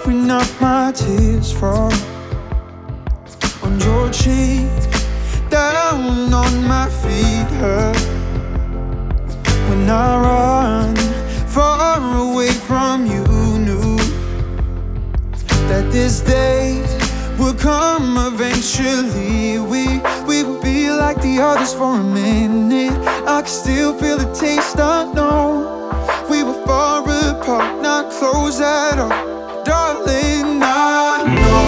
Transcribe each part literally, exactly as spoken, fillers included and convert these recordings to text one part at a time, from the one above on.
covering up my tears fall on your cheek, down on my feet hurt when I run far away from you. Knew that this day would come eventually. We, we would be like the others for a minute. I can still feel the taste, I know. We were far apart, not close at all. Darling, I know,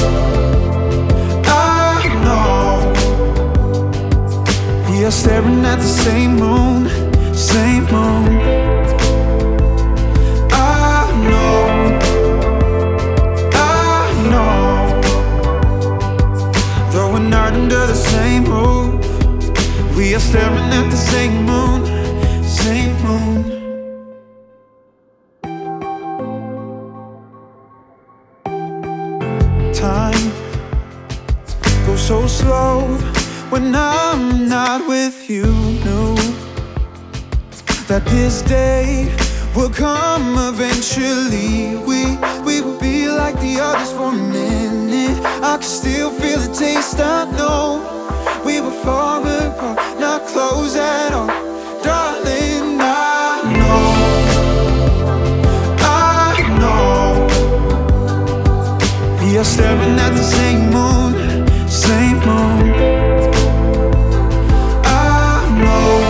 I know. We are staring at the same moon, same moon. I know, I know. Though we're not under the same roof, we are staring at the same moon, same moon. Time goes so slow when I'm not with you. Knew that this day will come eventually. We, we will be like the others for a minute. I can still feel the taste, I know. We were far apart, not close at all. Darling, I know, I know. We are staring at the same moon, same moon. I know,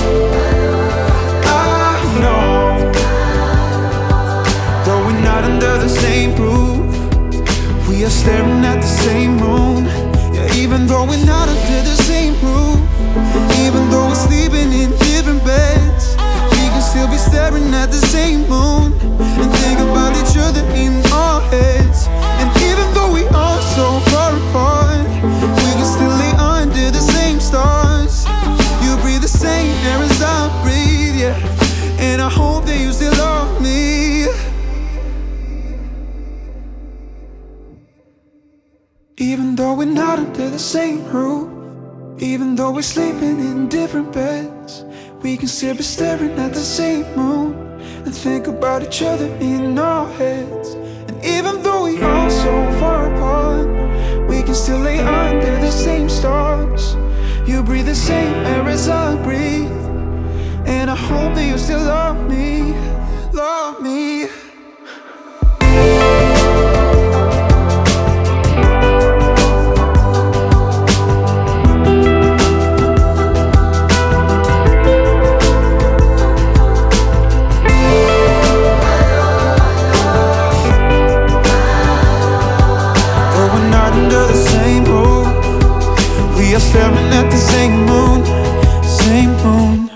I know. Though we're not under the same roof, we are staring at the same moon. Yeah, even though we're not under the same roof, even though we're sleeping in different beds, we can still be staring at the same moon and think about each other in our heads. And even though we are so far apart, we can still lay under the same stars. You breathe the same air as I breathe, yeah. And I hope that you still love me. Even though we're not under the same roof, even though we're sleeping in different beds, we can still be staring at the same moon and think about each other in our heads. And even though we are so far apart, we can still lay under the same stars. You breathe the same air as I breathe, and I hope that you still love me, love me. Under the same roof, we are staring at the same moon, same moon.